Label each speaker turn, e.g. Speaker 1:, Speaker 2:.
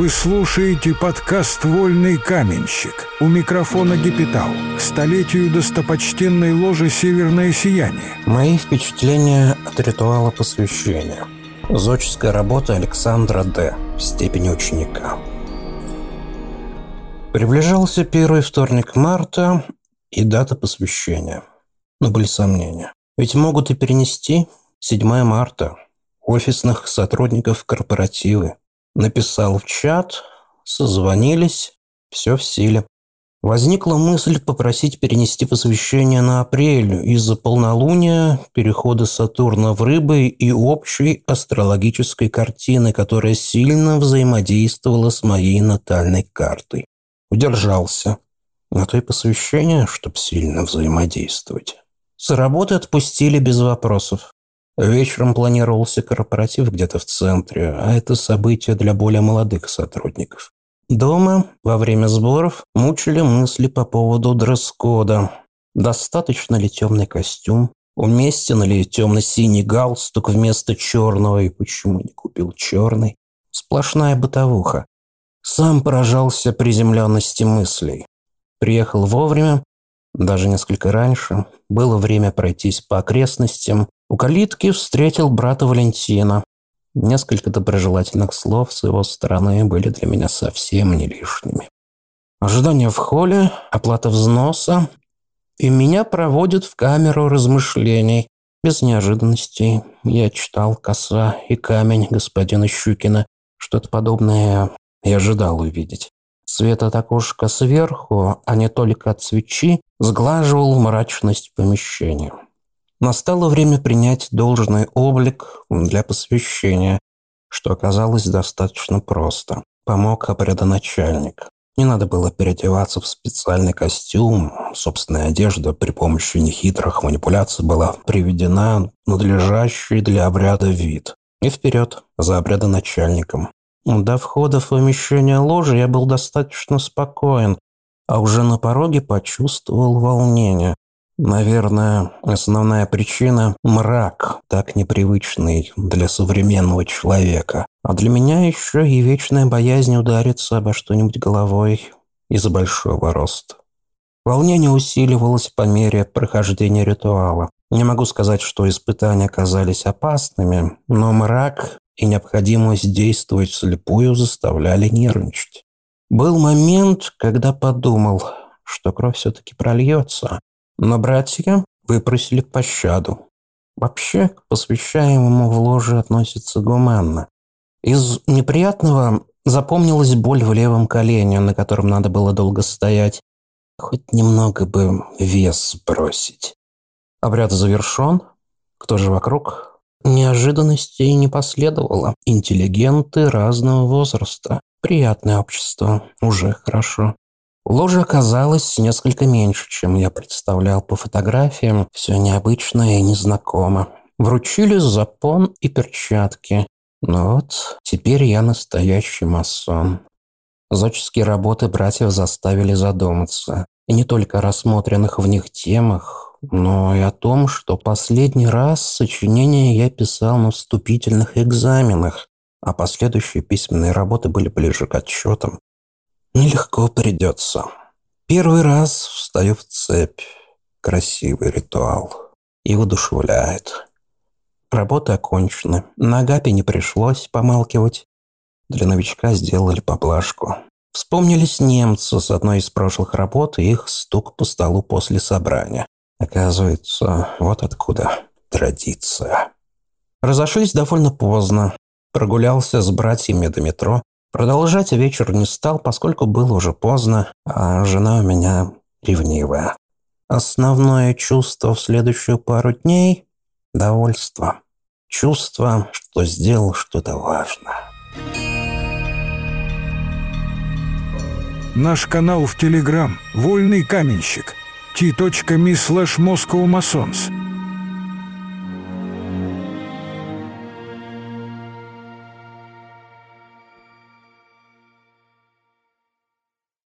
Speaker 1: Вы слушаете подкаст «Вольный каменщик». У микрофона Гепитал. К столетию достопочтенной ложи «Северное сияние».
Speaker 2: Мои впечатления от ритуала посвящения. Зодческая работа Александра Д. в степени ученика. Приближался первый вторник марта и дата посвящения. Но были сомнения. Ведь могут и перенести 7 марта. Офисных сотрудников корпоративы. Написал в чат, созвонились, все в силе. Возникла мысль попросить перенести посвящение на апрель из-за полнолуния, перехода Сатурна в Рыбы и общей астрологической картины, которая сильно взаимодействовала с моей натальной картой. Удержался. На то и посвящение, чтоб сильно взаимодействовать. С работы отпустили без вопросов. Вечером планировался корпоратив где-то в центре, а это событие для более молодых сотрудников. Дома во время сборов мучили мысли по поводу дресс-кода. Достаточно ли темный костюм? Уместен ли темно-синий галстук вместо черного? И почему не купил черный? Сплошная бытовуха. Сам поражался приземленности мыслей. Приехал вовремя, даже несколько раньше. Было время пройтись по окрестностям. У калитки встретил брата Валентина. Несколько доброжелательных слов с его стороны были для меня совсем не лишними. Ожидание в холле, оплата взноса, и меня проводят в камеру размышлений. Без неожиданностей я читал «Коса и камень» господина Щукина. Что-то подобное я ожидал увидеть. Свет от окошка сверху, а не только от свечи, сглаживал мрачность помещения. Настало время принять должный облик для посвящения, что оказалось достаточно просто. Помог обрядоначальник. Не надо было переодеваться в специальный костюм. Собственная одежда при помощи нехитрых манипуляций была приведена в надлежащий для обряда вид. И вперед за обрядоначальником. До входа в помещение ложи я был достаточно спокоен, а уже на пороге почувствовал волнение. Наверное, основная причина – мрак, так непривычный для современного человека. А для меня еще и вечная боязнь удариться обо что-нибудь головой из-за большого роста. Волнение усиливалось по мере прохождения ритуала. Не могу сказать, что испытания оказались опасными, но мрак и необходимость действовать вслепую заставляли нервничать. Был момент, когда подумал, что кровь все-таки прольется. Но братья выпросили пощаду. Вообще, к посвящаемому в ложе относятся гуманно. Из неприятного запомнилась боль в левом колене, на котором надо было долго стоять. Хоть немного бы вес сбросить. Обряд завершен. Кто же вокруг? Неожиданностей не последовало. Интеллигенты разного возраста. Приятное общество. Уже хорошо. Ложа оказалась несколько меньше, чем я представлял по фотографиям. Все необычно и незнакомо. Вручили запон и перчатки. Но вот теперь я настоящий масон. Зодческие работы братьев заставили задуматься. И не только о рассмотренных в них темах, но и о том, что последний раз сочинения я писал на вступительных экзаменах, а последующие письменные работы были ближе к отчетам. Нелегко придется. Первый раз встаю в цепь. Красивый ритуал. И воодушевляет. Работа окончена. На Агапе не пришлось помалкивать. Для новичка сделали поблажку. Вспомнились немцы с одной из прошлых работ и их стук по столу после собрания. Оказывается, вот откуда традиция. Разошлись довольно поздно. Прогулялся с братьями до метро. Продолжать вечер не стал, поскольку было уже поздно, а жена у меня ревнивая. Основное чувство в следующую пару дней – довольство. Чувство, что сделал что-то важное.
Speaker 1: Наш канал в Телеграм «Вольный каменщик» t.me/MoscowMasons.